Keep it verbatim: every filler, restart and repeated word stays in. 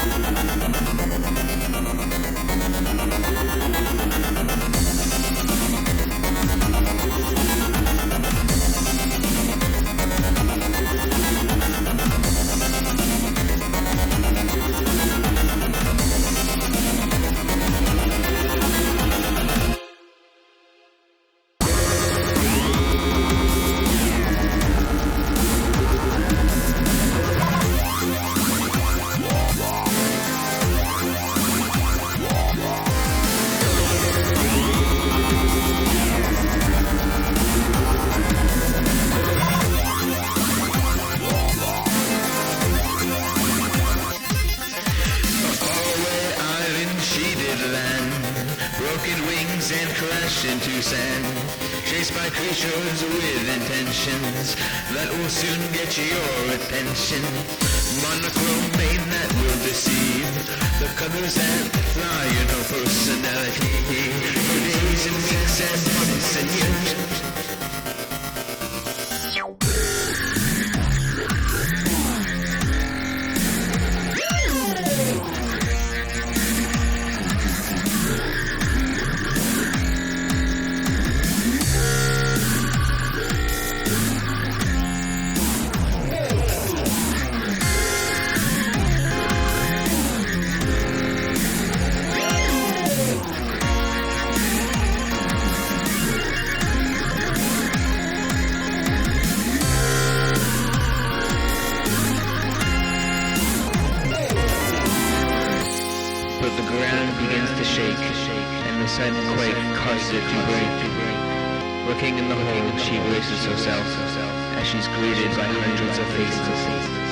Broken wings and crash into sand, chased by creatures with intentions that will soon get your attention. Monochrome pain that will deceive, the colors that fly, you know, personality. For days and weeks and months and years. But the ground begins to shake, and the sudden quake causes it to break. Looking in the hole, she braces herself, as she's greeted by hundreds of faces.